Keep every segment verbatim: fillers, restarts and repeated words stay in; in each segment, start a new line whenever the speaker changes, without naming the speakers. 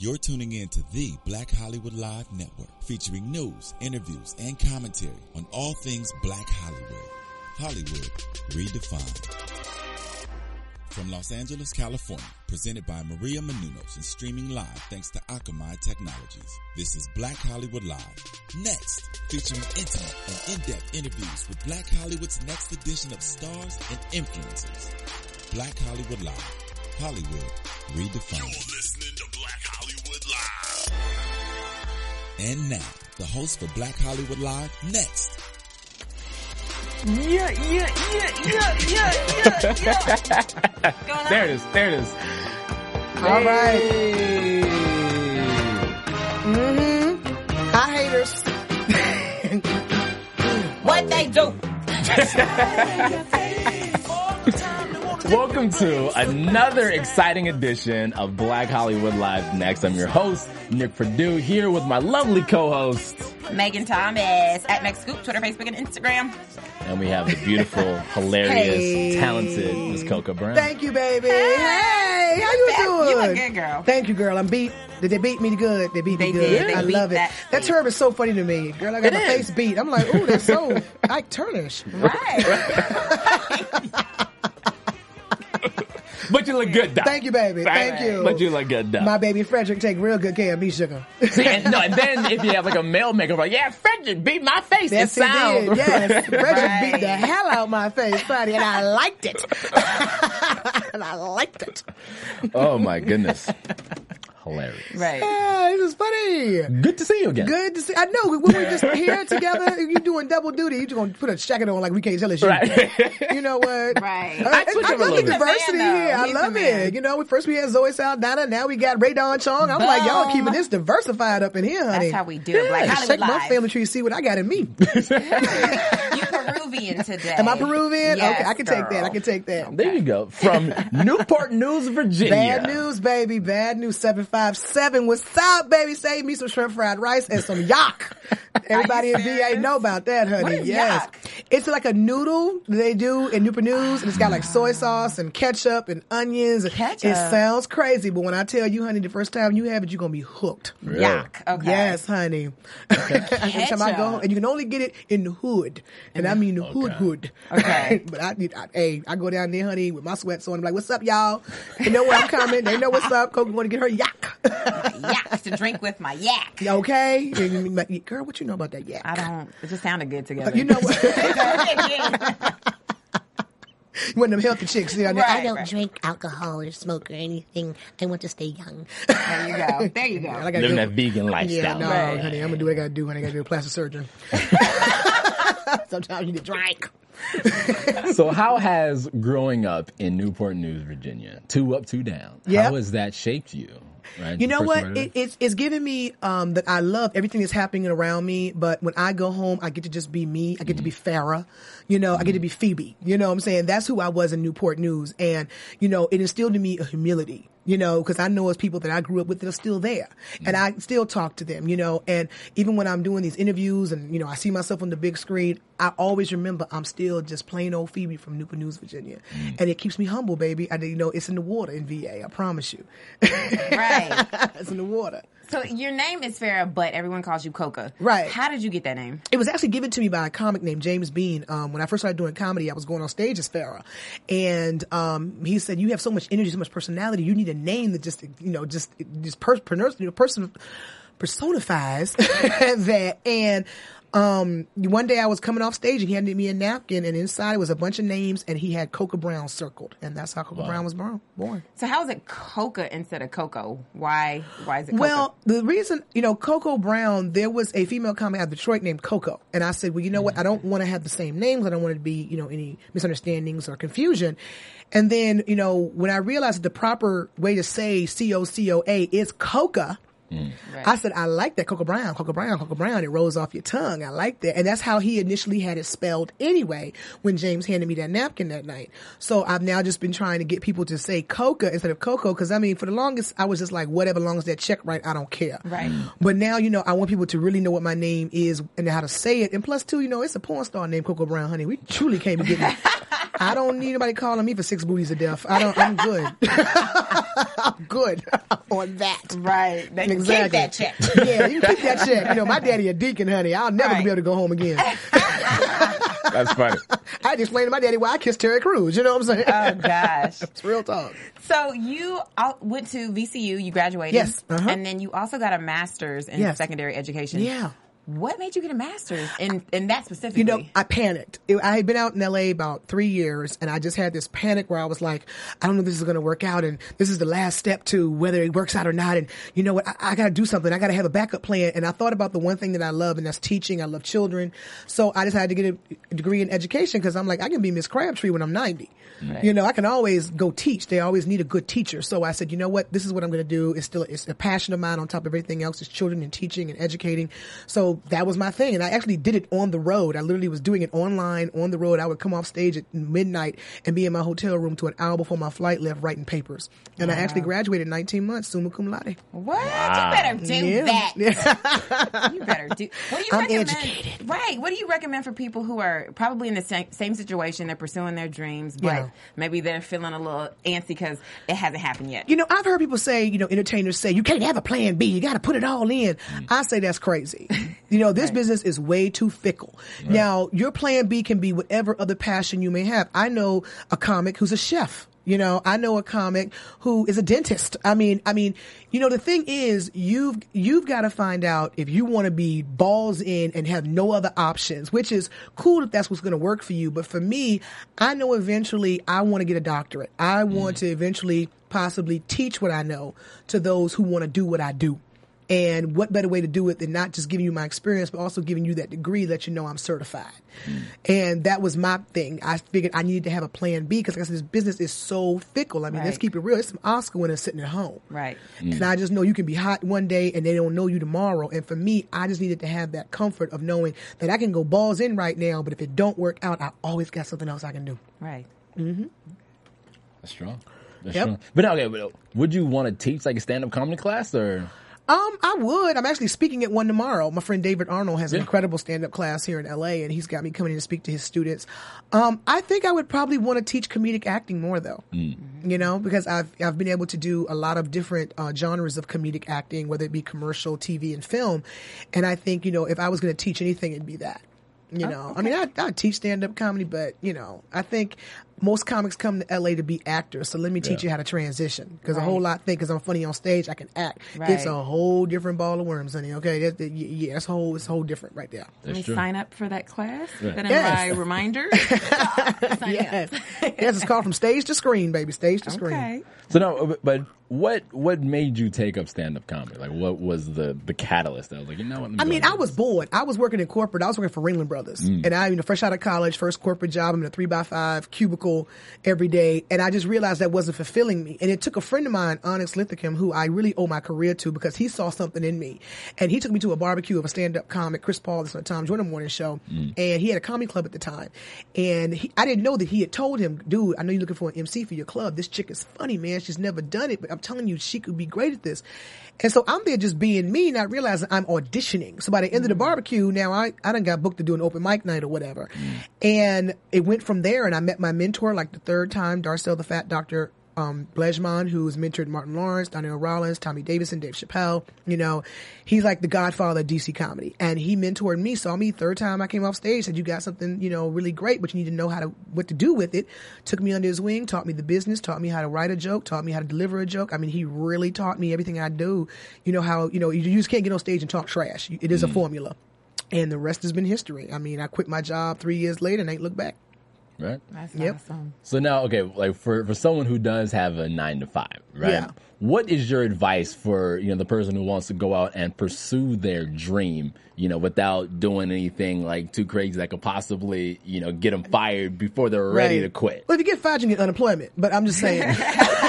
You're tuning in to the Black Hollywood Live Network, featuring news, interviews, and commentary on all things Black Hollywood. Hollywood redefined. From Los Angeles, California, presented by Maria Menounos and streaming live thanks to Akamai Technologies. This is Black Hollywood Live. Next, featuring intimate and in-depth interviews with Black Hollywood's next edition of stars and influencers. Black Hollywood Live. Hollywood redefined.
You're listening to Black Hollywood Live.
And now, the host for Black Hollywood Live, next.
Yeah, yeah, yeah, yeah, yeah, yeah, yeah.
There it is, there it is.
All right.
Hey.
Mm-hmm. Hi, haters.
What they do?
Welcome to another exciting edition of Black Hollywood Live Next. I'm your host, Nick Perdue, here with my lovely co-host,
Megan Thomas, at Mex Scoop, Twitter, Facebook, and Instagram.
and we have the beautiful, hilarious,
Hey.
talented Miss Coco Brown.
Thank you, baby. Hey, hey how you
That-
doing?
You look good, girl.
Thank you, girl. I'm beat. Did they beat me good? They beat me
They
good.
did. They
I
beat
love it.
that
That,
face.
term is so funny to me. Girl, I got
It
my
is.
face beat. I'm like, ooh, that's so Ike Turnish.
Right.
But you look good, though.
Thank you, baby. Thank you.
But you look good, though.
My baby Frederick take real good care of me, sugar.
See, and, no, and then if you have like a male makeover, like, yeah, Frederick beat my face.
Yes,
it
he
sounds.
did. Yes, Frederick
Right.
beat the hell out my face, buddy, and I liked it. And I liked it.
Oh my goodness. Hilarious.
Right.
Yeah, this is funny.
Good to see you again.
Good to see. I know when we're just here together, you doing double duty. You just gonna put a jacket on like we can't tell it's you.
Right.
You know what?
Right.
Uh,
I switch
I
up a
love
little
the
bit.
diversity
He's a man,
here.
though.
I
He's
love
a man.
it. You know, first we had Zoe Saldana, now we got Ray Don Chong. I'm like, y'all
Boom.
keeping this diversified up in here, honey.
That's how we do it. Black
Yeah.
Hollywood
Shake my
Live.
family tree, see what I got in me.
You Peruvian today.
Am I Peruvian?
Yes,
okay, I can take that.
girl.
I can take that.
There you go. From Newport News, Virginia.
Bad news, baby. Bad news. seven five seven. What's up, baby? Save me some shrimp fried rice and some yak. Everybody
Are
in
you
V A
serious?
know about that, honey.
What is
yes.
yak?
It's like a noodle they do in Newport News, and it's got like soy sauce and ketchup and onions.
Ketchup?
It sounds crazy, but when I tell you, honey, the first time you have it, you're going to be hooked.
Yuck. Okay.
Yes, honey. Every time I go,
Ketchup.
and you can only get it in the hood, and I mean the hood hood.
Okay.
But I need, I, hey, I go down there, honey, with my sweats on. I'm like, "What's up, y'all? They know where I'm coming. They know what's up. Coco want to get her yak.
Yak to drink with my yak.
Okay, and you be like, girl, what you know about that yak?
I don't. It just sounded good together.
You know what?
Yeah.
One of them healthy chicks. You know,
Right.
I don't
right.
drink alcohol or smoke or anything. I want to stay young.
There you go. There you go.
I gotta
Living
do-
that vegan
Yeah,
lifestyle.
no,
Right.
honey, I'm gonna do what I gotta do, honey. I gotta do a plastic surgeon. Sometimes you need to drink.
So how has growing up in Newport News, Virginia, two up, two down,
Yep.
how has that shaped you? Right?
You
The
know
first
what?
part of
It, it's it's giving me um that I love everything that's happening around me, but when I go home, I get to just be me. I get to be Farrah. You know, I get to be Phoebe. You know what I'm saying? That's who I was in Newport News. And, you know, it instilled in me a humility. You know, because I know it's people that I grew up with that are still there. And I still talk to them, you know. And even when I'm doing these interviews and, you know, I see myself on the big screen, I always remember I'm still just plain old Phoebe from Newport News, Virginia. And it keeps me humble, baby. I, you know, it's in the water in V A. I promise you.
Right.
It's in the water.
So your name is Farrah, but everyone calls you Coca.
Right.
How did you get that name?
It was actually given to me by a comic named James Bean. Um, when I first started doing comedy, I was going on stage as Farrah. And, um, he said, you have so much energy, so much personality. You need a name that just, you know, just, just per, per, you know, person, personifies that. And, um, one day I was coming off stage and he handed me a napkin and inside was a bunch of names and he had Coca Brown circled. And that's how Coca Brown was born. born.
So how is it Coca instead of Coco? Why? Why is it Coca?
Well, the reason, you know, Coco Brown, there was a female comic out of Detroit named Coco. And I said, well, you know what? I don't want to have the same names. I don't want it to be, you know, any misunderstandings or confusion. And then, you know, when I realized that the proper way to say C O C O A is Coca,
Right.
I said, I like that. Coca Brown, Coca Brown, Coca Brown. It rolls off your tongue. I like that. And that's how he initially had it spelled anyway when James handed me that napkin that night. So I've now just been trying to get people to say Coca instead of Coco because, I mean, for the longest, I was just like, whatever, long as that check right, I don't care.
Right.
But now, you know, I want people to really know what my name is and how to say it. And plus, too, you know, it's a porn star named Coco Brown, honey. We truly can't be getting I don't need anybody calling me for six booties of death. I don't, I'm good. I'm good on that.
Right. They can
Exactly.
keep that check.
Yeah, you can keep that check. You know, my daddy a deacon, honey. I'll never
Right.
be able to go home again.
That's funny.
I had to explain to my daddy why I kissed Terry Crews. You know what I'm saying?
Oh, gosh.
It's real talk.
So you all went to V C U, you graduated.
Yes, uh-huh.
And then you also got a master's in
Yes.
secondary education.
Yeah.
What made you get a master's in, in that specifically?
You know, I panicked. It, I had been out in L A about three years, and I just had this panic where I was like, I don't know if this is going to work out, and this is the last step to whether it works out or not. And you know what? I, I got to do something. I got to have a backup plan. And I thought about the one thing that I love, and that's teaching. I love children. So I decided to get a degree in education because I'm like, I can be Miss Crabtree when I'm ninety.
Right.
You know, I can always go teach. They always need a good teacher. So I said, you know what? This is what I'm going to do. It's still, it's a passion of mine on top of everything else. It's children and teaching and educating. So that was my thing. And I actually did it on the road. I literally was doing it online on the road. I would come off stage at midnight and be in my hotel room to an hour before my flight left writing papers. And wow. I actually graduated nineteen months, summa cum laude.
What? Wow. You better do
Yeah.
that.
Yeah.
You better do. What do you
I'm
recommend?
educated.
Right. What do you recommend for people who are probably in the same, same situation? They're pursuing their dreams, but
Yeah.
maybe they're feeling a little antsy because it hasn't happened yet.
You know, I've heard people say, you know, entertainers say, you can't have a plan B. You got to put it all in. Mm. I say that's crazy. You know, this right. business is way too fickle. Right. Now, your plan B can be whatever other passion you may have. I know a comic who's a chef. You know, I know a comic who is a dentist. I mean, I mean, you know, the thing is, you've, you've got to find out if you want to be balls in and have no other options, which is cool if that's what's going to work for you. But for me, I know eventually I want to get a doctorate. I want mm. to eventually possibly teach what I know to those who want to do what I do. And what better way to do it than not just giving you my experience, but also giving you that degree that you know I'm certified. Mm. And that was my thing. I figured I needed to have a plan B because like I said, this business is so fickle. I mean, right. let's keep it real. It's some Oscar winners sitting at home.
Right.
Mm. And I just know you can be hot one day and they don't know you tomorrow. And for me, I just needed to have that comfort of knowing that I can go balls in right now, but if it don't work out, I always got something else I can do.
Right.
Mm-hmm.
That's strong. That's
yep.
strong. But okay, but would you want to teach like a stand-up comedy class or?
Um, I would. I'm actually speaking at one tomorrow. My friend David Arnold has an
yeah.
incredible stand-up class here in L A, and he's got me coming in to speak to his students. Um, I think I would probably want to teach comedic acting more, though. Mm. You know, because I've I've been able to do a lot of different uh, genres of comedic acting, whether it be commercial, T V, and film. And I think, you know, if I was going to teach anything, it'd be that. You know, oh, okay. I mean, I, I teach stand-up comedy, but, you know, I think most comics come to L A to be actors. So let me teach yeah. you how to transition. Because right. a whole lot think because I'm funny on stage, I can act. Right. It's a whole different ball of worms, honey. Okay, that, that, yeah, it's whole, it's whole different right there.
Let me sign up for that class.
Yeah.
Then
yes.
my reminder. Sign
yes. yes, it's called From Stage to Screen, baby. Stage to
okay.
Screen.
So no, but what what made you take up stand-up comedy? Like, what was the, the catalyst that was like, you know what?
I mean, I was bored. I was working in corporate. I was working for Ringling Brothers. Mm. And I, you know, fresh out of college, first corporate job, I'm in a three by five cubicle every day. And I just realized that wasn't fulfilling me. And it took a friend of mine, Onyx Linthicum, who I really owe my career to because he saw something in me. And he took me to a barbecue of a stand-up comic, Chris Paul, this on the Tom Jordan Morning Show. Mm. And he had a comedy club at the time. And he, I didn't know that he had told him, dude, I know you're looking for an M C for your club. This chick is funny, man. She's never done it, but I'm telling you, she could be great at this. And so I'm there just being me, not realizing I'm auditioning. So by the end of the barbecue, now I, I done got booked to do an open mic night or whatever. Mm. And it went from there, and I met my mentor like the third time, Darcel the Fat Doctor um, Blejman, who's mentored Martin Lawrence, Donnell Rollins, Tommy Davidson, Dave Chappelle. You know, he's like the godfather of D C comedy. And he mentored me, saw me third time I came off stage, said, you got something, you know, really great, but you need to know how to, what to do with it. Took me under his wing, taught me the business, taught me how to write a joke, taught me how to deliver a joke. I mean, he really taught me everything I do. You know how, you know, you just can't get on stage and talk trash. It is mm. a formula. And the rest has been history. I mean, I quit my job three years later and ain't looked back.
Right.
That's
yep.
awesome.
So now, okay, like for, for someone who does have a nine to five, right?
Yeah.
What is your advice for, you know, the person who wants to go out and pursue their dream, you know, without doing anything like too crazy that could possibly, you know, get them fired before they're ready
right.
to quit?
Well, if you get fired, you get unemployment. But I'm just saying, you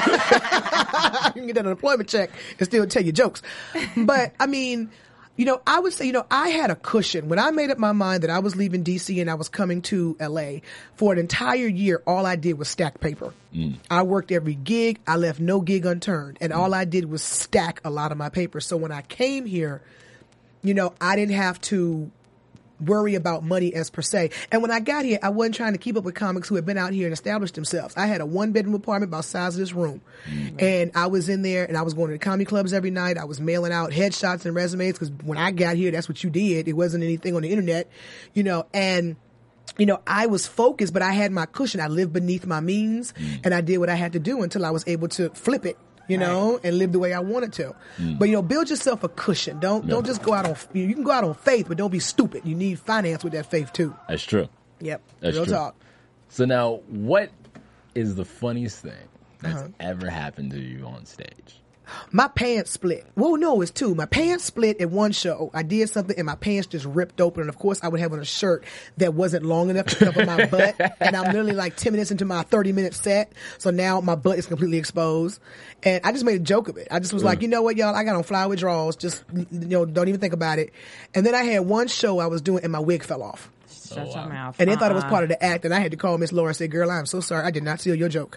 can get that unemployment check and still tell your jokes. But I mean, you know, I would say, you know, I had a cushion. When I made up my mind that I was leaving D C and I was coming to L A, for an entire year, all I did was stack paper. Mm. I worked every gig. I left no gig unturned. And mm. all I did was stack a lot of my paper. So when I came here, you know, I didn't have to worry about money as per se. And when I got here, I wasn't trying to keep up with comics who had been out here and established themselves. I had a one bedroom apartment about the size of this room. Mm-hmm. And I was in there and I was going to the comedy clubs every night. I was mailing out headshots and resumes because when I got here, that's what you did. It wasn't anything on the internet, you know, and you know, I was focused, but I had my cushion. I lived beneath my means mm. and I did what I had to do until I was able to flip it. You know, right. and live the way I wanted to. Mm. But, you know, build yourself a cushion. Don't no. don't just go out on, you can go out on faith, but don't be stupid. You need finance with that faith, too.
That's true.
Yep.
That's
Real
true.
talk.
So now, what is the funniest thing that's
Uh-huh.
ever happened to you on stage?
My pants split. Well, no, it's two. My pants split at one show. I did something and my pants just ripped open. And of course, I would have on a shirt that wasn't long enough to cover my butt. And I'm literally like ten minutes into my thirty minute set. So now my butt is completely exposed. And I just made a joke of it. I just was mm. like, you know what, y'all? I got on flowery drawers. Just, you know, don't even think about it. And then I had one show I was doing and my wig fell off.
Shut your mouth.
And they
uh-uh.
thought it was part of the act, and I had to call Miss Laura and say, girl, I'm so sorry. I did not steal your joke.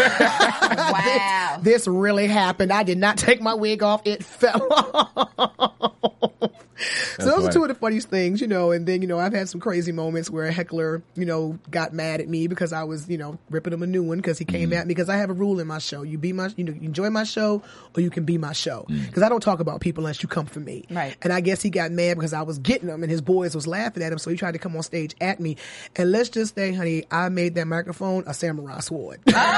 Wow.
this, this really happened. I did not take my wig off. It fell off. So those are two of the funniest things, you know, and then, you know, I've had some crazy moments where a heckler, you know, got mad at me because I was, you know, ripping him a new one because he came mm. at me because I have a rule in my show. You be my, you know, you enjoy my show or you can be my show. Because mm. I don't talk about people unless you come for me.
Right.
And I guess he got mad because I was getting him and his boys was laughing at him. So he tried to come on stage at me. And let's just say, honey, I made that microphone a samurai sword.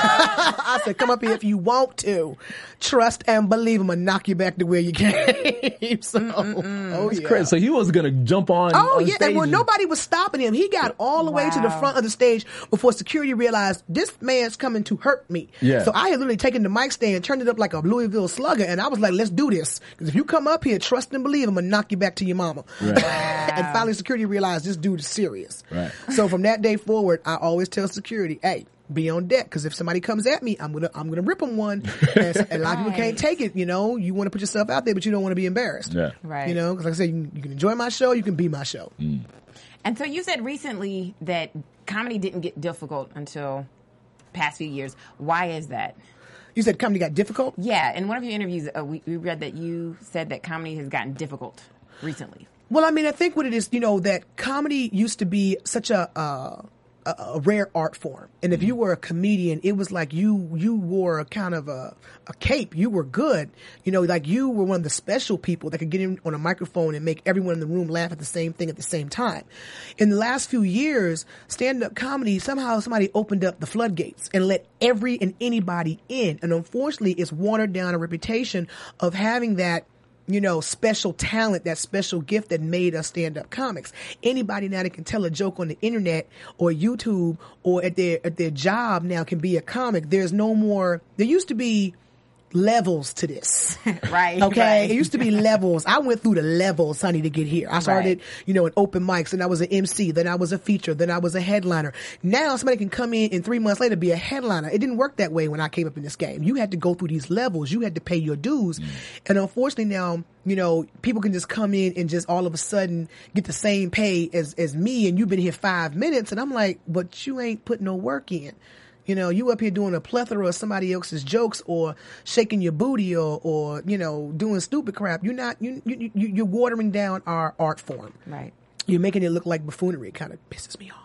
I said, come up here if you want to. Trust and believe him and knock you back to where you came. So,
Mm-mm-mm.
oh
That's
yeah.
crazy. So he was going to jump on
Oh,
on
yeah.
stage
And when nobody was stopping him, he got all the way to the
Wow.
front of the stage before security realized this man's coming to hurt me.
Yeah.
So I had literally taken the mic stand, turned it up like a Louisville Slugger, and I was like, let's do this. Because if you come up here, trust and believe, I'm going to knock you back to your mama.
Right.
And finally security realized this dude is serious.
Right.
So from that day forward, I always tell security, hey, be on deck, because if somebody comes at me, I'm gonna I'm gonna rip them one. And so- and a lot of people can't take it. You know, you want to put yourself out there, but you don't want to be embarrassed.
Yeah.
Right.
You know, because like I said, you, you can enjoy my show, you can be my show.
Mm.
And so you said recently that comedy didn't get difficult until past few years. Why is that?
You said comedy got difficult?
Yeah, in one of your interviews, uh, we, we read that you said that comedy has gotten difficult recently.
Well, I mean, I think what it is, you know, that comedy used to be such a uh, a, a rare art form, and if you were a comedian, it was like you you wore a kind of a a cape. You were good, you know, like you were one of the special people that could get in on a microphone and make everyone in the room laugh at the same thing at the same time. In the last few years, stand-up comedy, somehow somebody opened up the floodgates and let every and anybody in, and unfortunately, it's watered down a reputation of having that, you know, special talent, that special gift that made us stand-up comics. Anybody now that can tell a joke on the internet or YouTube or at their at their job now can be a comic. There's no more. There used to be levels to this.
Right.
Okay.
Right.
It used to be levels. I went through the levels, honey, to get here. I started,
Right.
you know, in open mics, and I was an M C, then I was a feature, then I was a headliner. Now somebody can come in and three months later be a headliner. It didn't work that way when I came up in this game. You had to go through these levels. You had to pay your dues. Mm. And unfortunately now, you know, people can just come in and just all of a sudden get the same pay as, as me, and you've been here five minutes. And I'm like, but you ain't putting no work in. You know, you up here doing a plethora of somebody else's jokes or shaking your booty or, or, you know, doing stupid crap. You're not, you, you, you, you're watering down our art form.
Right.
You're making it look like buffoonery. It kind of pisses me off.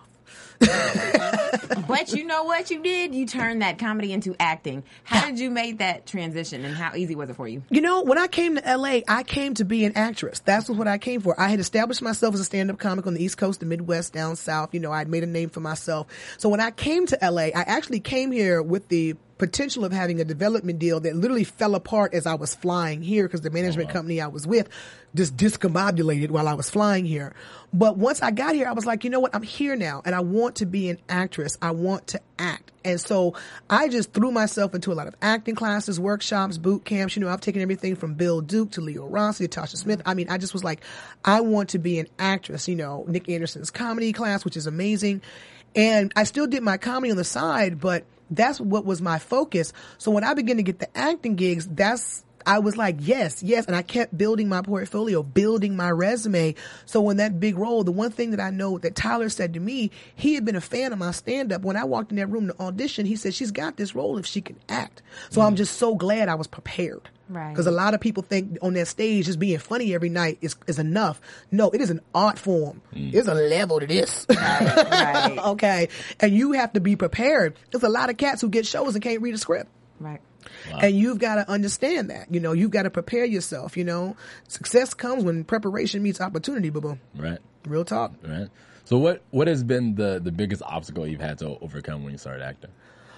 But you know what you did? You turned that comedy into acting. How did you make that transition, and how easy was it for you?
You know, when I came to L A, I came to be an actress. That's what I came for. I had established myself as a stand-up comic on the East Coast, the Midwest, down South. You know, I'd made a name for myself. So when I came to L A, I actually came here with the potential of having a development deal that literally fell apart as I was flying here because the management oh, wow. company I was with just discombobulated while I was flying here. But once I got here, I was like, you know what? I'm here now and I want to be an actress. I want to act. And so I just threw myself into a lot of acting classes, workshops, boot camps. You know, I've taken everything from Bill Duke to Leo Rossi to Tasha Smith. I mean, I just was like, I want to be an actress. You know, Nick Anderson's comedy class, which is amazing. And I still did my comedy on the side, but that's what was my focus. So when I began to get the acting gigs, that's, I was like, yes, yes. And I kept building my portfolio, building my resume. So when that big role, the one thing that I know that Tyler said to me, he had been a fan of my stand-up. When I walked in that room to audition, he said, she's got this role if she can act. So mm. I'm just so glad I was prepared.
Right.
Because a lot of people think on that stage just being funny every night is, is enough. No, it is an art form.
Mm.
There's a level to this.
Right, right.
Okay. And you have to be prepared. There's a lot of cats who get shows and can't read a script.
Right.
Wow.
And you've got to understand that. You know, you've got to prepare yourself, you know. Success comes when preparation meets opportunity, boo-boo.
Right.
Real talk.
Right. So what what has been the, the biggest obstacle you've had to overcome when you started acting?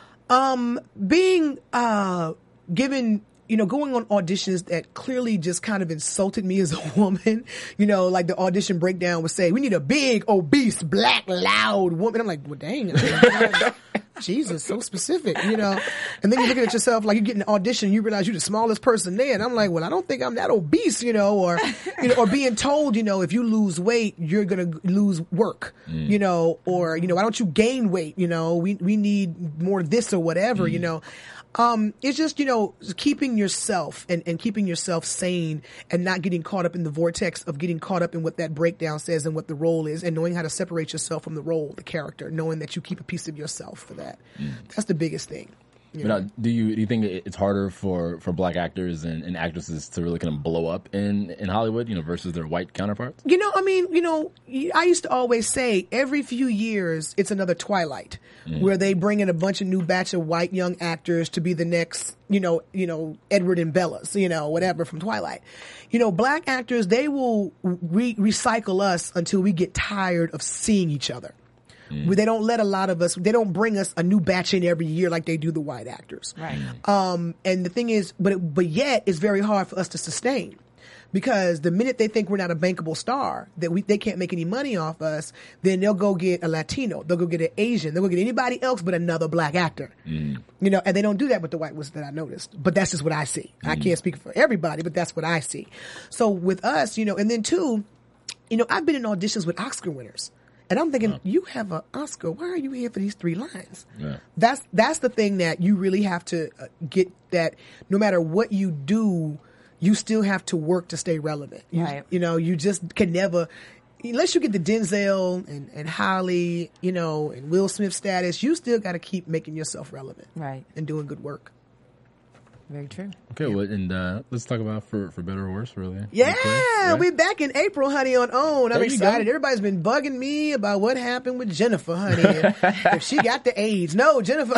Um, being uh given, you know, going on auditions that clearly just kind of insulted me as a woman. You know, like the audition breakdown would say, we need a big, obese, black, loud woman. I'm like, well, dang. Jesus, so specific, you know. And then you're looking at yourself like you're getting an audition, you realize you're the smallest person there. And I'm like, well, I don't think I'm that obese, you know, or, you know, or being told, you know, if you lose weight, you're going to lose work, mm. you know, or, you know, why don't you gain weight? You know, we, we need more of this or whatever, mm. you know. Um, it's just, you know, keeping yourself and, and keeping yourself sane and not getting caught up in the vortex of getting caught up in what that breakdown says and what the role is, and knowing how to separate yourself from the role, the character, knowing that you keep a piece of yourself for that. Mm. That's the biggest thing. You
but
know?
now, do you do you think it's harder for, for black actors and, and actresses to really kind of blow up in, in Hollywood, you know, versus their white counterparts?
You know, I mean, you know, I used to always say every few years it's another Twilight, mm. where they bring in a bunch of new batch of white young actors to be the next, you know, you know, Edward and Bellas, you know, whatever from Twilight. You know, black actors, they will re- recycle us until we get tired of seeing each other. Mm. They don't let a lot of us, they don't bring us a new batch in every year like they do the white actors.
Right.
Um, and the thing is, but, it, but yet it's very hard for us to sustain. Because the minute they think we're not a bankable star, that we they can't make any money off us, then they'll go get a Latino, they'll go get an Asian, they'll go get anybody else but another black actor. Mm. You know, and they don't do that with the white ones that I noticed. But that's just what I see. Mm. I can't speak for everybody, but that's what I see. So with us, you know, and then two, you know, I've been in auditions with Oscar winners. And I'm thinking, you have an Oscar. Why are you here for these three lines? Yeah. That's that's the thing that you really have to uh, get, that no matter what you do, you still have to work to stay relevant. You,
right.
you know, you just can never, unless you get the Denzel and, and Holly, you know, and Will Smith status, you still got to keep making yourself relevant.
Right.
And doing good work.
Very true.
Okay, yeah. Well, and uh, let's talk about for, for better or worse, really.
Yeah,
right?
we're back in April, honey, on OWN. I'm
there
excited. Everybody's been bugging me about what happened with Jennifer, honey. If she got the AIDS. No, Jennifer.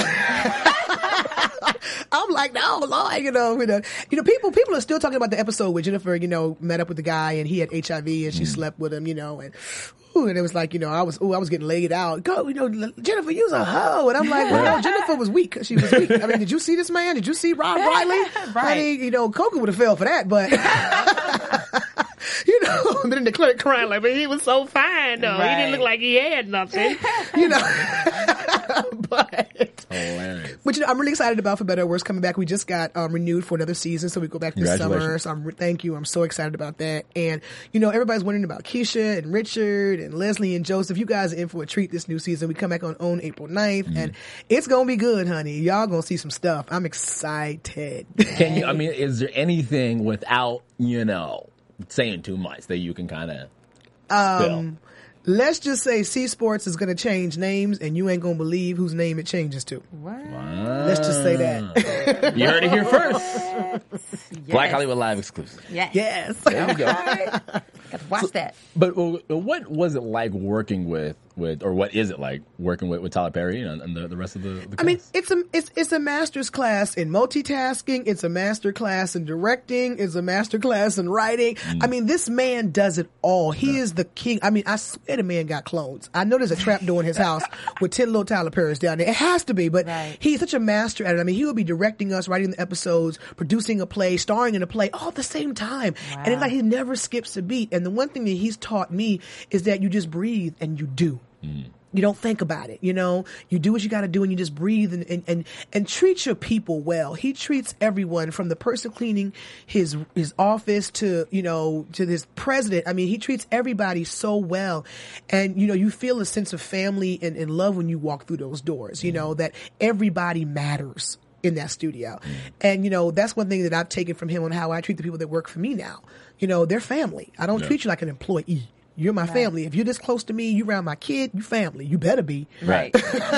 I'm like, no, Lord, you know, you know, you know, people, people are still talking about the episode where Jennifer, you know, met up with the guy and he had H I V and she mm. slept with him, you know, and, ooh, and it was like, you know, I was, ooh, I was getting laid out. Go, you know, Jennifer, you's a hoe. And I'm like, well, no, Jennifer was weak. She was weak. I mean, did you see this man? Did you see Rob Riley?
Right.
I mean, you know, Coco would have fell for that, but. You know, been in the clinic crying like, but he was so fine though. Right. He didn't look like he had nothing. You know, but
hilarious.
But you know, I'm really excited about For Better or Worse coming back. We just got um, renewed for another season, so we go back this summer. So I'm thank you. I'm so excited about that. And you know, everybody's wondering about Keisha and Richard and Leslie and Joseph. You guys are in for a treat this new season. We come back on OWN April ninth, mm. and it's gonna be good, honey. Y'all gonna see some stuff. I'm excited.
Can you? I mean, is there anything without you know? saying too much that you can kind of
um let's just say C Sports is going to change names and you ain't going to believe whose name it changes to.
What?
Wow.
Let's just say that.
You heard it here first. Yes. Black Hollywood Live exclusive.
Yes.
Yes.
There you go.
Got to watch so, that.
But uh, what was it like working with, with, or what is it like working with, with Tyler Perry and, and the, the rest of the, the
I mean, it's a, it's, it's a master's class in multitasking. It's a master class in directing. It's a master class in writing. Mm. I mean, this man does it all. He yeah. is the king. I mean, I swear the man got clones. I know there's a trap door in his house with ten little Tyler Perrys down there. It has to be, but right. he's such a master at it. I mean, he will be directing us, writing the episodes, producing a play, starring in a play all at the same time. Wow. And it's like he never skips a beat. And the one thing that he's taught me is that you just breathe and you do. Mm. You don't think about it, you know. You do what you got to do, and you just breathe and, and and and treat your people well. He treats everyone, from the person cleaning his his office to you know to this president. I mean, he treats everybody so well, and you know you feel a sense of family and, and love when you walk through those doors. You know that everybody matters in that studio, and you know that's one thing that I've taken from him on how I treat the people that work for me now. You know, they're family. I don't yeah. treat you like an employee. You're my
Right.
family. If you're this close to me, you around my kid, you family. You better be.
Right.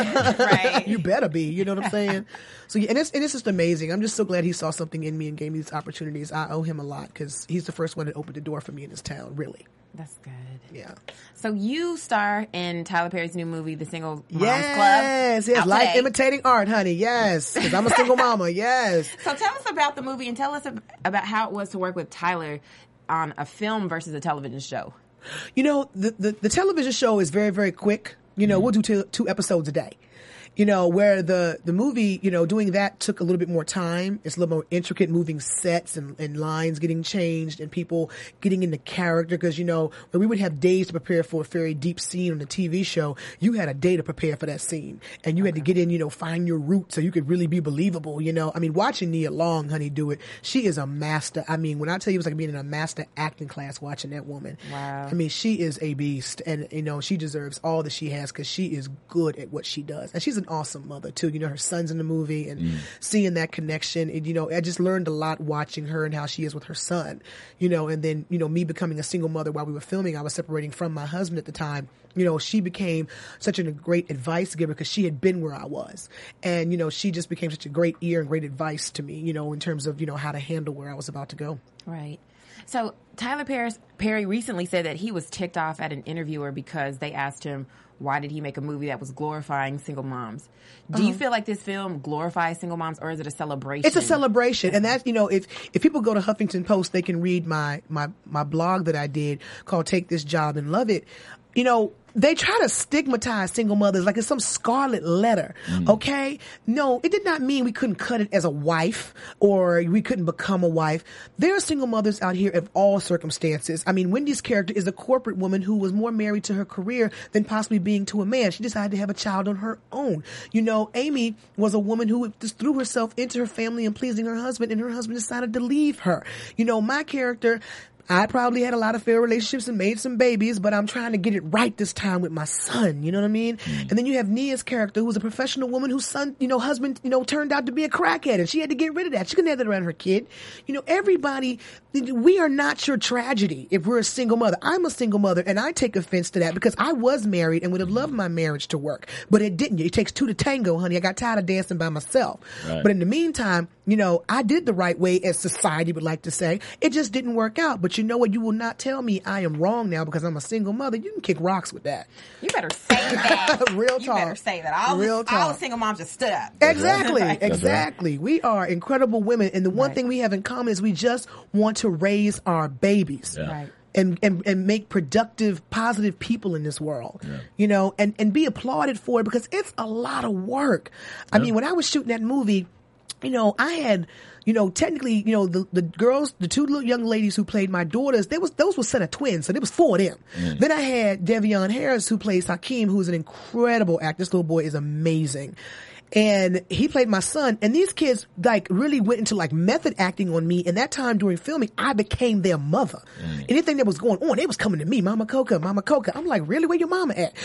Right.
You better be. You know what I'm saying? So, yeah, and it's, and it's just amazing. I'm just so glad he saw something in me and gave me these opportunities. I owe him a lot because he's the first one that opened the door for me in this town, really.
That's good.
Yeah.
So you star in Tyler Perry's new movie, The Single Moms
Yes.
Club.
Yes.
out
Life
today.
imitating art, honey. Yes. Because I'm a single mama. Yes.
So tell us about the movie and tell us ab- about how it was to work with Tyler on a film versus a television show.
You know, the, the, the television show is very, very quick. You know, we'll do two, two episodes a day. You know, where the, the movie, you know, doing that took a little bit more time. It's a little more intricate, moving sets and, and lines getting changed and people getting into character. Cause, you know, when we would have days to prepare for a very deep scene on a T V show, you had a day to prepare for that scene. And you had to get in, you know, find your roots so you could really be believable, you know. I mean, watching Nia Long, honey, do it, she is a master. I mean, when I tell you it was like being in a master acting class watching that woman.
Wow.
I mean, she is a beast and, you know, she deserves all that she has cause she is good at what she does. And she's an awesome mother too. You know, her son's in the movie and mm. seeing that connection. And, you know, I just learned a lot watching her and how she is with her son, you know, and then, you know, me becoming a single mother while we were filming, I was separating from my husband at the time. You know, she became such a great advice giver because she had been where I was. And, you know, she just became such a great ear and great advice to me, you know, in terms of, you know, how to handle where I was about to go.
Right. So Tyler Perry, Perry recently said that he was ticked off at an interviewer because they asked him, why did he make a movie that was glorifying single moms? Do uh-huh. you feel like this film glorifies single moms or is it a celebration?
It's a celebration. And that's, you know, if, if people go to Huffington Post, they can read my, my, my blog that I did called Take This Job and Love It. You know, they try to stigmatize single mothers like it's some scarlet letter. Mm. Okay? No, it did not mean we couldn't cut it as a wife or we couldn't become a wife. There are single mothers out here of all circumstances. I mean, Wendy's character is a corporate woman who was more married to her career than possibly being to a man. She decided to have a child on her own. You know, Amy was a woman who just threw herself into her family and pleasing her husband, and her husband decided to leave her. You know, my character, I probably had a lot of failed relationships and made some babies, but I'm trying to get it right this time with my son. You know what I mean? Mm. And then you have Nia's character, who was a professional woman whose son, you know, husband, you know, turned out to be a crackhead, and she had to get rid of that. She couldn't have that around her kid. You know, everybody, we are not your tragedy if we're a single mother. I'm a single mother, and I take offense to that because I was married and would have loved my marriage to work, but it didn't. It takes two to tango, honey. I got tired of dancing by myself. Right. But in the meantime, you know, I did the right way, as society would like to say. It just didn't work out. But you know what? You will not tell me I am wrong now because I'm a single mother. You can kick rocks with that.
You better say that.
Real talk.
You better say that. All,
Real
the,
talk.
all the single moms just stood up.
Exactly.
Right.
Exactly. Right. We are incredible women. And the one
right.
thing we have in common is we just want to raise our babies.
Yeah.
Right.
And, and and make productive, positive people in this world,
yeah.
you know, and, and be applauded for it because it's a lot of work. I
yeah.
mean, when I was shooting that movie, you know, I had, you know, technically, you know, the, the girls, the two little young ladies who played my daughters, they was, those were set of twins. So there was four of them. Mm. Then I had Devion Harris, who plays Hakeem, who's an incredible actor. This little boy is amazing. And he played my son, and these kids like really went into like method acting on me. And that time during filming, I became their mother. Mm. Anything that was going on, they was coming to me, Mama Coca, Mama Coca. I'm like, really? Where your mama at?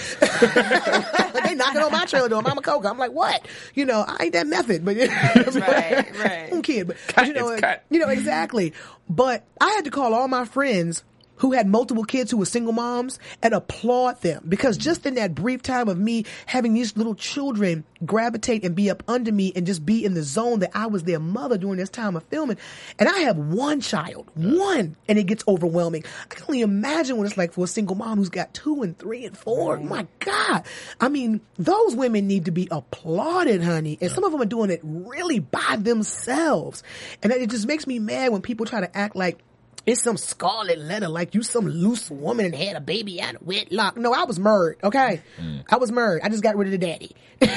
They knocking on my trailer door, Mama Coca. I'm like, what? You know, I ain't that method, but
right, right.
I'm kid, but,
cut,
but you know,
it's cut.
you know exactly. But I had to call all my friends who had multiple kids who were single moms and applaud them because just in that brief time of me having these little children gravitate and be up under me and just be in the zone that I was their mother during this time of filming. And I have one child, one, and it gets overwhelming. I can only imagine what it's like for a single mom who's got two and three and four. Right. My God. I mean, those women need to be applauded, honey. And some of them are doing it really by themselves. And it just makes me mad when people try to act like it's some scarlet letter, like you some loose woman and had a baby out of wedlock. No, I was married, okay? Mm. I was married. I just got rid of the daddy.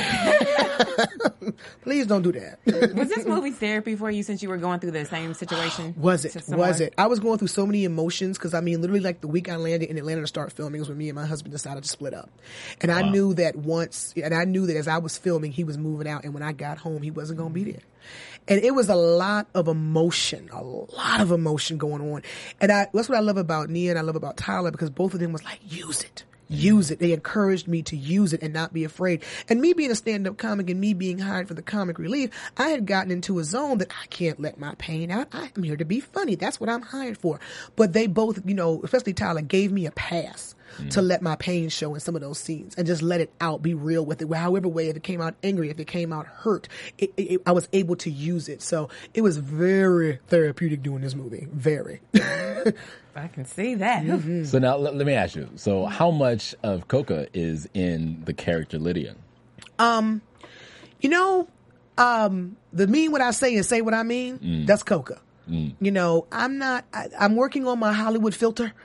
Please don't do that.
Was this movie therapy for you since you were going through the same situation?
Was it? Was it? I was going through so many emotions because, I mean, literally like the week I landed in Atlanta to start filming was when me and my husband decided to split up. And wow. I knew that once, and I knew that as I was filming, he was moving out. And when I got home, he wasn't going to be there. And it was a lot of emotion, a lot of emotion going on. And I, that's what I love about Nia and I love about Tyler because both of them was like, use it. use it. They encouraged me to use it and not be afraid. And me being a stand-up comic and me being hired for the comic relief, I had gotten into a zone that I can't let my pain out. I'm here to be funny. That's what I'm hired for. But they both, you know, especially Tyler, gave me a pass mm. to let my pain show in some of those scenes and just let it out, be real with it. However way, if it came out angry, if it came out hurt, it, it, I was able to use it. So it was very therapeutic doing this movie. Very.
I can see that.
Mm-hmm.
So now let, let me ask you. So how much of Coca is in the character Lydia?
Um, you know, um, the mean what I say and say what I mean, mm. that's Coca. Mm. You know, I'm not, I, I'm working on my Hollywood filter.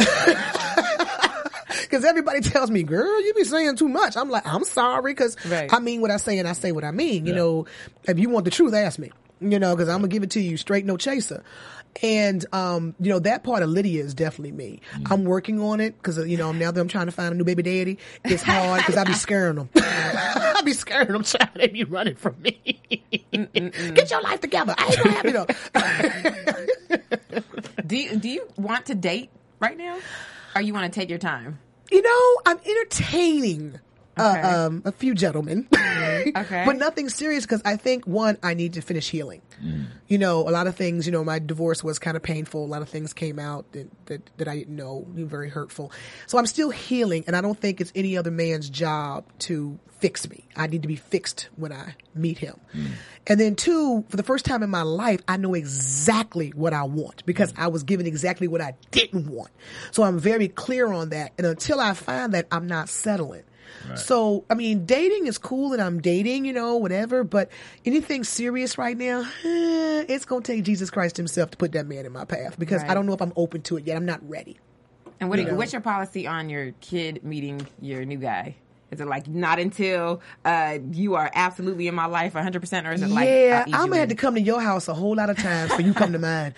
Because everybody tells me, girl, you be saying too much. I'm like, I'm sorry, because right. I mean what I say and I say what I mean. You yeah. know, if you want the truth, ask me. You know, because I'm going to give it to you straight, no chaser. And, um, you know, that part of Lydia is definitely me. Mm. I'm working on it because, you know, now that I'm trying to find a new baby daddy, it's hard because I be scaring them. I be scaring them, trying to be running from me. Get your life together. I ain't gonna have, you know.
do you, do you want to date right now? Or you want to take your time?
You know, I'm entertaining.
Okay.
Uh, um, a few gentlemen,
okay.
but nothing serious because I think, one, I need to finish healing. Mm. You know, a lot of things, you know, my divorce was kind of painful. A lot of things came out that, that, that I didn't know, very hurtful. So I'm still healing, and I don't think it's any other man's job to fix me. I need to be fixed when I meet him. Mm. And then two, for the first time in my life, I know exactly what I want because mm. I was given exactly what I didn't want. So I'm very clear on that. And until I find that, I'm not settling. Right. So, I mean, dating is cool and I'm dating, you know, whatever, but anything serious right now, eh, it's going to take Jesus Christ himself to put that man in my path because right. I don't know if I'm open to it yet. I'm not ready.
And what,
you know?
What's your policy on your kid meeting your new guy? Is it like not until uh, you are absolutely in my life one hundred percent or is it like
yeah, I'm going to have to come to your house a whole lot of times for you come to mine.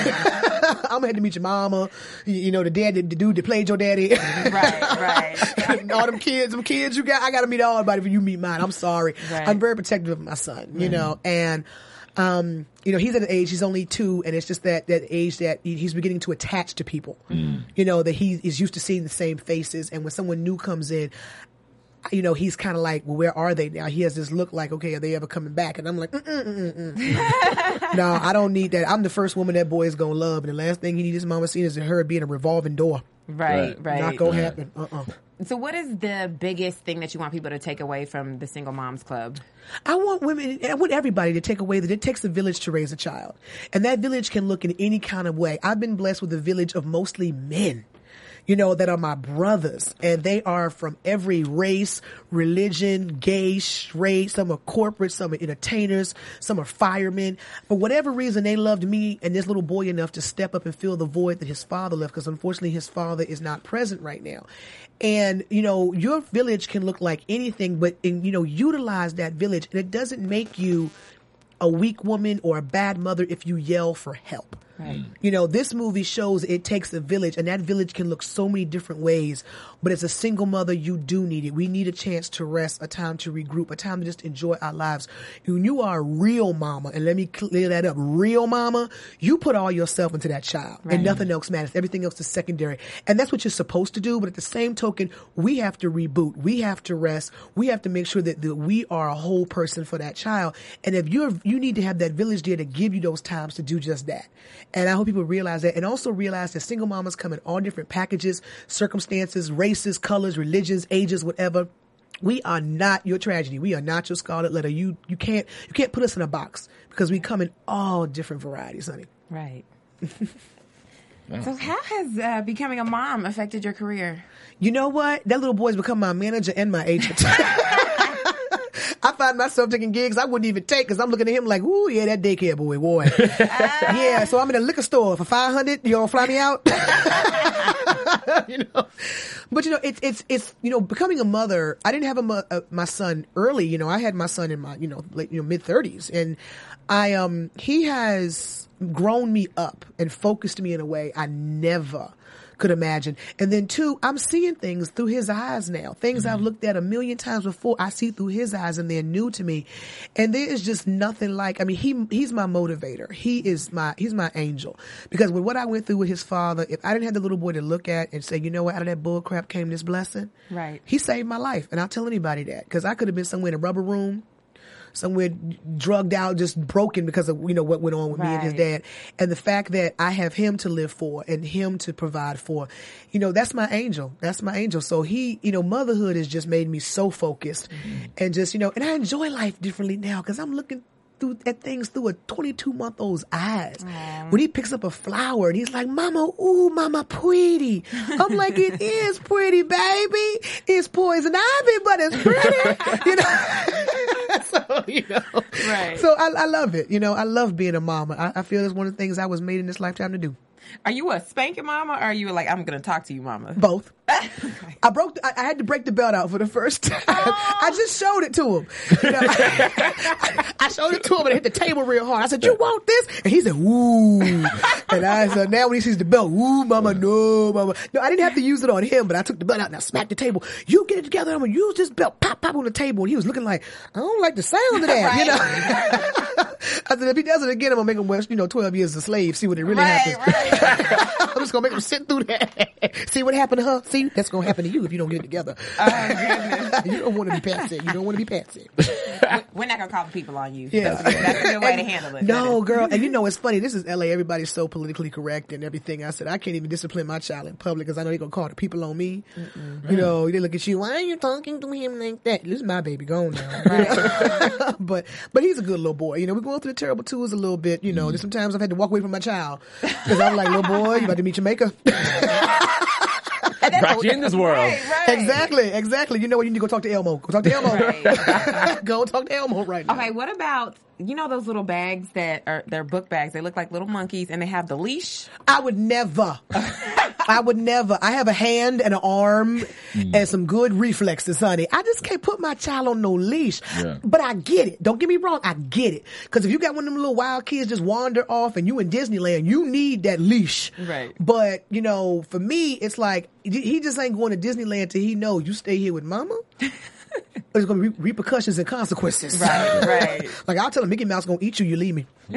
I'm going to have to meet your mama, you, you know, the dad, the, the dude that played your daddy.
Right, right.
All them kids, them kids you got, I got to meet all everybody for you meet mine. I'm sorry.
Right.
I'm very protective of my son, you mm-hmm. know, and um, you know, he's at an age, he's only two, and it's just that, that age that he's beginning to attach to people. Mm. You know, that he is used to seeing the same faces, and when someone new comes in, you know, he's kind of like, well, where are they now? He has this look like, okay, are they ever coming back? And I'm like, mm-mm, mm-mm, mm-mm. No, I don't need that. I'm the first woman that boy is going to love. And the last thing he needs his mama seeing is her being a revolving door.
Right, right.
Not going
right.
to happen. Uh-uh.
So what is the biggest thing that you want people to take away from the Single Moms Club?
I want women, I want everybody to take away that it takes a village to raise a child. And that village can look in any kind of way. I've been blessed with a village of mostly men, you know, that are my brothers, and they are from every race, religion, gay, straight. Some are corporate, some are entertainers, some are firemen. For whatever reason, they loved me and this little boy enough to step up and fill the void that his father left, because unfortunately his father is not present right now. And, you know, your village can look like anything, but, in, you know, utilize that village. And it doesn't make you a weak woman or a bad mother if you yell for help.
Right.
You know, this movie shows it takes a village, and that village can look so many different ways. But as a single mother, you do need it. We need a chance to rest, a time to regroup, a time to just enjoy our lives. When you are a real mama, and let me clear that up, real mama, you put all yourself into that child, right. and nothing else matters. Everything else is secondary. And that's what you're supposed to do. But at the same token, we have to reboot. We have to rest. We have to make sure that, that we are a whole person for that child. And if you're, you need to have that village there to give you those times to do just that. And I hope people realize that, and also realize that single mamas come in all different packages, circumstances, races, colors, religions, ages, whatever. We are not your tragedy. We are not your scarlet letter. You you can't you can't put us in a box, because we come in all different varieties, honey.
Right. So how has uh, becoming a mom affected your career?
You know what? That little boy's become my manager and my agent. I find myself taking gigs I wouldn't even take, because I'm looking at him like, ooh, yeah, that daycare boy, boy. Yeah, so I'm in a liquor store for five hundred. You gonna fly me out? You know, but you know, it's it's it's you know, becoming a mother. I didn't have a, mo- a my son early. You know, I had my son in my you know late you know mid thirties, and I um he has grown me up and focused me in a way I never could imagine. And then two, I'm seeing things through his eyes now. Things I've looked at a million times before, I see through his eyes and they're new to me. And there is just nothing like, I mean, he, he's my motivator. He is my, he's my angel. Because with what I went through with his father, if I didn't have the little boy to look at and say, you know what, out of that bull crap came this blessing.
Right.
He saved my life. And I'll tell anybody that. Because I could have been somewhere in a rubber room, somewhere drugged out, just broken because of, you know, what went on with
right.
me and his dad. And the fact that I have him to live for and him to provide for, you know, that's my angel. That's my angel. So he, you know, motherhood has just made me so focused mm-hmm. and just, you know, and I enjoy life differently now because I'm looking through at things through a twenty-two month old's eyes. Aww. When he picks up a flower and he's like, Mama, ooh, Mama, pretty. I'm like, it is pretty, baby. It's poison ivy, but it's pretty. You know? So, you know. Right. So I, I love it. You know, I love being a mama. I, I feel it's one of the things I was made in this lifetime to do.
Are you a spanking mama or are you like, I'm going to talk to you, mama?
Both. Okay. I broke, the, I, I had to break the belt out for the first time. Oh. I just showed it to him. You know, I, I showed it to him and I hit the table real hard. I said, you want this? And he said, ooh. And I said, now when he sees the belt, ooh, mama, no, mama. No, I didn't have to use it on him, but I took the belt out and I smacked the table. You get it together. I'm going to use this belt. Pop, pop on the table. And he was looking like, I don't like the sound of that. Right. You know? I said, if he does it again, I'm going to make him wear, you know, twelve years a slave, see what it really
right,
happens.
Right.
I'm just going to make him sit through that. See what happened to her? See, that's going to happen to you if you don't get it together. Oh, goodness. You don't want to be Patsy. You don't want to be Patsy.
We're not going to call the people on you.
Yeah.
That's, that's a good way and, to handle it.
No, girl. And you know, it's funny. This is L A. Everybody's so politically correct and everything. I said, I can't even discipline my child in public because I know they're going to call the people on me. Mm-mm. You know, they look at you. Why are you talking to him like that? This is my baby. Go on now. Right. but, but he's a good little boy. You know, we're going through the terrible twos a little bit. You know, mm. sometimes I've had to walk away from my child because I'm like, little boy, you about to meet your maker.
Brought you in this world.
Right, right.
Exactly, exactly. You know what? You need to go talk to Elmo. Go talk to Elmo. Right. Go talk to Elmo right now.
Okay, what about, you know those little bags that are, they're book bags. They look like little monkeys and they have the leash?
I would never. I would never. I have a hand and an arm mm. and some good reflexes, honey. I just can't put my child on no leash. Yeah. But I get it. Don't get me wrong. I get it. Because if you got one of them little wild kids just wander off and you in Disneyland, you need that leash.
Right.
But, you know, for me, it's like, he just ain't going to Disneyland till he knows you stay here with mama. There's going to be repercussions and consequences.
Right, right.
Like, I'll tell him Mickey Mouse going to eat you, you leave me. Yeah.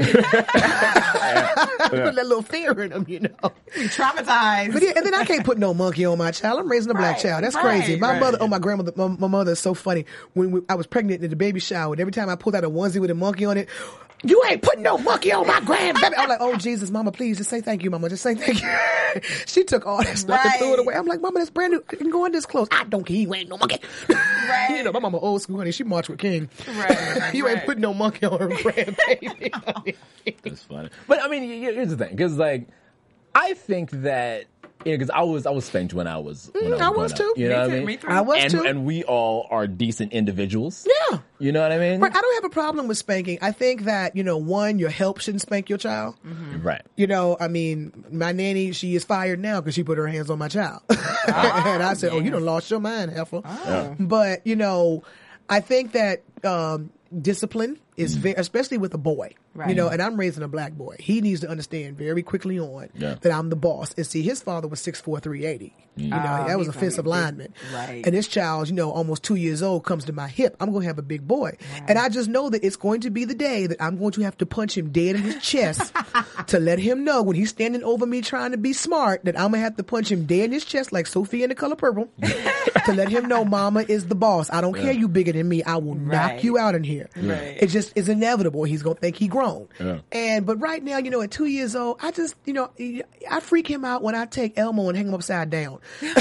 Yeah. Put that little fear in him, you know.
Traumatized.
But yeah, and then I can't put no monkey on my child. I'm raising a black right, child. That's right, crazy. My right. mother, oh, my grandmother, my, my mother is so funny. When we, I was pregnant in the baby shower, and every time I pulled out a onesie with a monkey on it, you ain't putting no monkey on my grandbaby. I'm like, oh, Jesus, Mama, please, just say thank you, Mama. Just say thank you. She took all that stuff right. and threw it away. I'm like, Mama, that's brand new. You can go in this clothes. I don't care. You ain't no monkey. Right. You know, my mama old school, honey. She marched with King. Right. You right. ain't putting no monkey on her grandbaby.
That's funny. But, I mean, here's the thing. Because, like, I think that, you know, because I was, I was spanked when I was, when
mm,
I was,
I was too.
Up, you know
me
what I mean?
Me too.
I was
and,
too.
And we all are decent individuals.
Yeah.
You know what I mean?
Right. I don't have a problem with spanking. I think that, you know, one, your help shouldn't spank your child.
Mm-hmm. Right.
You know, I mean, my nanny, she is fired now because she put her hands on my child. Oh, and I said, yeah. oh, you done lost your mind, heifer.
Oh. Yeah.
But, you know, I think that um, discipline is very, especially with a boy. Right. You know, and I'm raising a black boy. He needs to understand very quickly on yeah. that I'm the boss. And see, his father was six four, three eighty. You know, oh, that was offensive lineman.
Right.
And this child, you know, almost two years old, comes to my hip. I'm going to have a big boy. Right. And I just know that it's going to be the day that I'm going to have to punch him dead in his chest to let him know when he's standing over me trying to be smart that I'm going to have to punch him dead in his chest like Sophia in The Color Purple to let him know Mama is the boss. I don't yeah. care you bigger than me. I will right. knock you out in here.
Right.
It just is inevitable. He's going to think he grown.
Yeah.
And, but right now, you know, at two years old, I just, you know, I freak him out when I take Elmo and hang him upside down.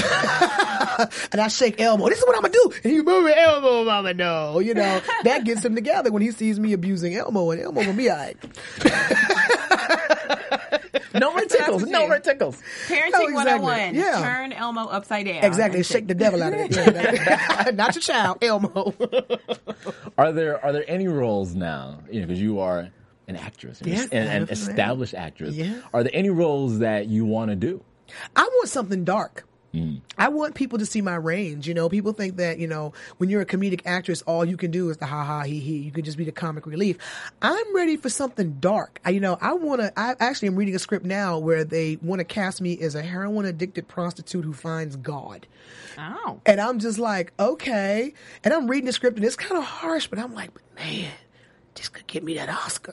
And I shake Elmo. This is what I'm going to do. And he move Elmo, Mama, no. You know, that gets him together when he sees me abusing Elmo, and Elmo will be all right.
No more tickles. No more tickles.
Parenting
oh, exactly.
one oh one.
Yeah.
Turn Elmo upside down.
Exactly. Shake the devil out of it. Yeah, not your child, Elmo.
Are there are there any roles now, you know, because you are an actress and
yes,
an, an established actress.
Yeah.
Are there any roles that you want to do?
I want something dark. Mm. I want people to see my range. You know, people think that, you know, when you're a comedic actress, all you can do is the ha ha he he. You can just be the comic relief. I'm ready for something dark. I, you know, I want to, I actually am reading a script now where they want to cast me as a heroin addicted prostitute who finds God.
Oh.
And I'm just like, okay. And I'm reading the script and it's kind of harsh, but I'm like, but man, this could get me that Oscar.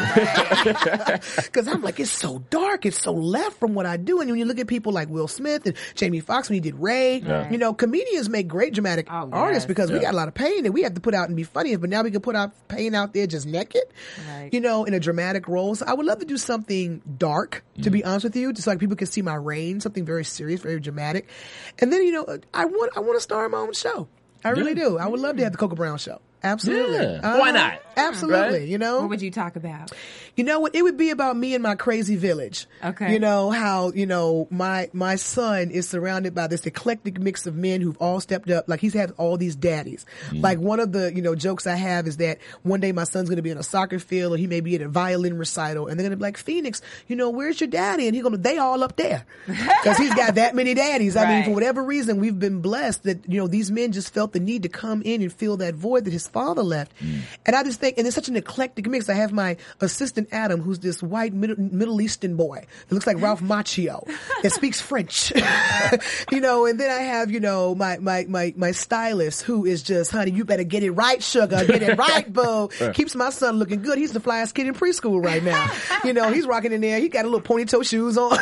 Because I'm like, it's so dark. It's so left from what I do. And when you look at people like Will Smith and Jamie Foxx when he did Ray,
Yeah.
you know, comedians make great dramatic
Oh,
artists
yes.
because we
Yeah.
got a lot of pain that we have to put out and be funny. But now we can put out pain out there just naked,
Right.
you know, in a dramatic role. So I would love to do something dark, to be honest with you, just so like people can see my range, something very serious, very dramatic. And then, you know, I want, I want to star in my own show. I really do. I would love to have the Coco Brown show. Absolutely.
Yeah. Why not?
Absolutely.
Right?
You know?
What would you talk about?
You know what? It would be about me and my crazy village.
Okay.
You know, how, you know, my, my son is surrounded by this eclectic mix of men who've all stepped up. Like he's had all these daddies.
Mm.
Like one of the, you know, jokes I have is that one day my son's going to be in a soccer field or he may be at a violin recital and they're going to be like, Phoenix, you know, where's your daddy? And he's going to, they all up there. Cause he's got that many daddies. I mean,
Right.
for whatever reason, we've been blessed that, you know, these men just felt the need to come in and fill that void that his father left. Mm. And I just think, and it's such an eclectic mix. I have my assistant Adam, who's this white Middle, Middle Eastern boy that looks like Ralph Macchio that speaks French, you know, and then I have, you know, my, my, my, my stylist who is just, honey, you better get it right, sugar, get it right, boo. Keeps my son looking good. He's the flyest kid in preschool right now. You know, he's rocking in there. He got a little ponytail shoes on.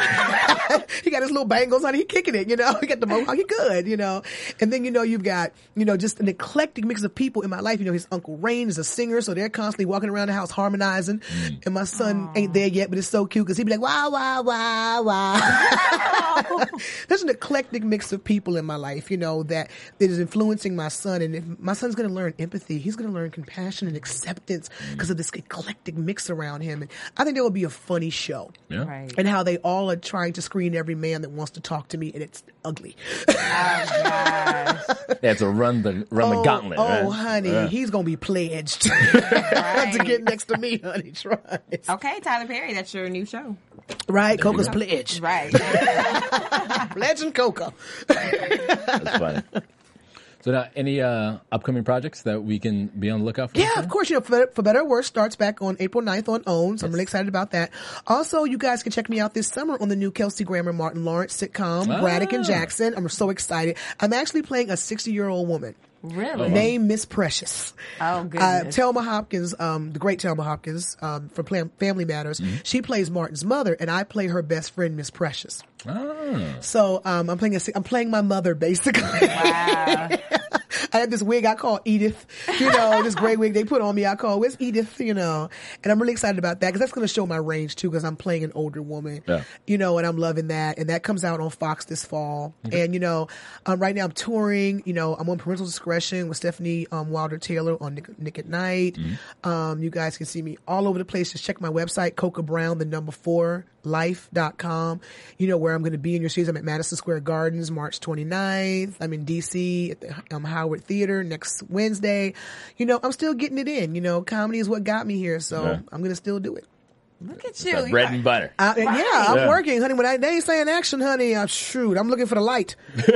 He got his little bangles on. He kicking it, you know, he got the mohawk. He good, you know. And then, you know, you've got, you know, just an eclectic mix of people in my life. You know, his Uncle Rain is a singer, so they're constantly walking around the house harmonizing. Mm. And my son Aww. Ain't there yet, but it's so cute because he'd be like, wow, wow, wow, wow. There's an eclectic mix of people in my life, you know, that, that is influencing my son. And if my son's going to learn empathy, he's going to learn compassion and acceptance because mm. of this eclectic mix around him. And I think that would be a funny show.
Yeah.
Right.
And how they all are trying to screen every man that wants to talk to me, and it's ugly.
Oh, gosh.
They have to run the run
oh,
the gauntlet.
Oh,
right?
honey,
Yeah.
he's gonna be pledged
Right.
to get next to me, honey. Try.
Okay, Tyler Perry, that's your new show.
Right, Coco's pledge.
Right.
Pledge and Coco.
That's funny. So now, any uh, upcoming projects that we can be on the lookout for?
Yeah, of course. You know, for better, for better or worse starts back on April ninth on OWN. So I'm really excited about that. Also, you guys can check me out this summer on the new Kelsey Grammer Martin Lawrence sitcom,
Ah.
Braddock and Jackson. I'm so excited. I'm actually playing a sixty-year-old woman.
Really?
Named Miss Precious.
Oh,
Uh,
goodness.
Thelma Hopkins, um, the great Thelma Hopkins, um, from Plam- Family Matters,
Mm-hmm.
she plays Martin's mother, and I play her best friend, Miss Precious.
Ah.
So, um, I'm playing a, I'm playing my mother, basically.
Wow.
I had this wig I call Edith, you know, this gray wig they put on me. I call, where's Edith, you know, and I'm really excited about that because that's going to show my range too because I'm playing an older woman,
Yeah.
you know, and I'm loving that. And that comes out on Fox this fall. Okay. And, you know, um, right now I'm touring, you know, I'm on Parental Discretion with Stephanie um, Wilder Taylor on Nick, Nick at Night. Mm-hmm. Um, you guys can see me all over the place. Just check my website, Coca Brown, the number four, life dot com. You know where I'm going to be in your series. I'm at Madison Square Gardens, March twenty-ninth. I'm in D C at the um, Howard Theater next Wednesday. You know, I'm still getting it in. You know, comedy is what got me here, so
Yeah.
I'm going to still do it.
Look at you.
Like
You
bread
are-
and butter.
I, and yeah, I'm
Yeah.
working, honey. When I, they ain't saying action, honey, I'm shoot. I'm looking for the light.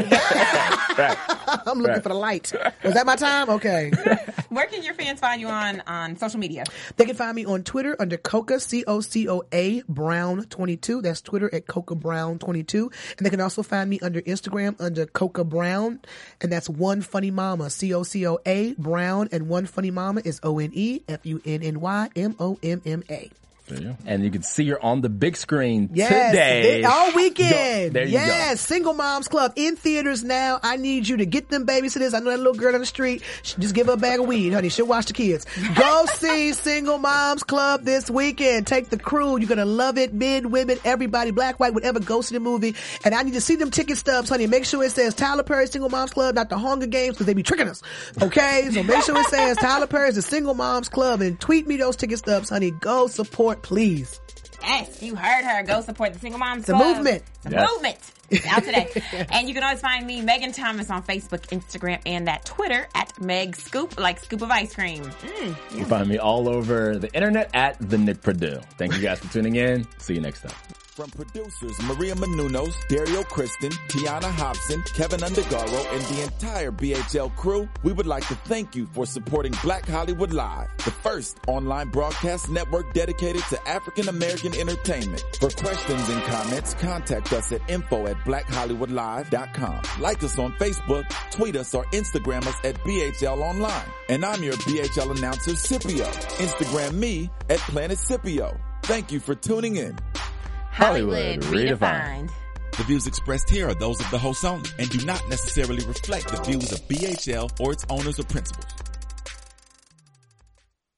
Right.
I'm looking
Right.
for the light. Was that my time? Okay.
Where can your fans find you on, on social media?
They can find me on Twitter under Coca, C O C O A, Brown twenty-two. That's Twitter at Coca Brown twenty-two. And they can also find me under Instagram under Coca Brown. And that's One Funny Mama, C O C O A, Brown. And One Funny Mama is O N E F U N N Y M O M M A.
There you go. And you can see her on the big screen
Yes,
today.
they- all weekend.
Go. There you
yes, Single Moms Club in theaters now. I need you to get them babysitters. I know that little girl on the street. Sh- Just give her a bag of weed, honey. She'll watch the kids. Go see Single Moms Club this weekend. Take the crew. You're gonna love it. Men, women, everybody, black, white, whatever. Go see the movie. And I need to see them ticket stubs, honey. Make sure it says Tyler Perry Single Moms Club, not the Hunger Games, because they be tricking us. Okay, so make sure it says Tyler Perry's the Single Moms Club, and tweet me those ticket stubs, honey. Go support, please.
Yes, you heard her. Go support the Single Moms
The
Club.
movement.
The
Yes.
movement. It's out today. And you can always find me, Megan Thomas, on Facebook, Instagram, and that Twitter at Meg Scoop, like scoop of ice cream. Mm.
You can find me all over the internet at The Nick Purdue. Thank you guys for tuning in. See you next time.
From producers Maria Menounos, Dario Kristen, Tiana Hobson, Kevin Undergaro, and the entire B H L crew, we would like to thank you for supporting Black Hollywood Live, the first online broadcast network dedicated to African American entertainment. For questions and comments, contact us at info at black hollywood live dot com. Like us on Facebook, tweet us, or Instagram us at B H L Online. And I'm your B H L announcer, Scipio. Instagram me at Planet Scipio. Thank you for tuning in.
Hollywood Redefined.
The views expressed here are those of the host only and do not necessarily reflect the views of B H L or its owners or principals.